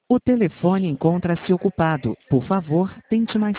O telefone encontra-se ocupado. Por favor, tente mais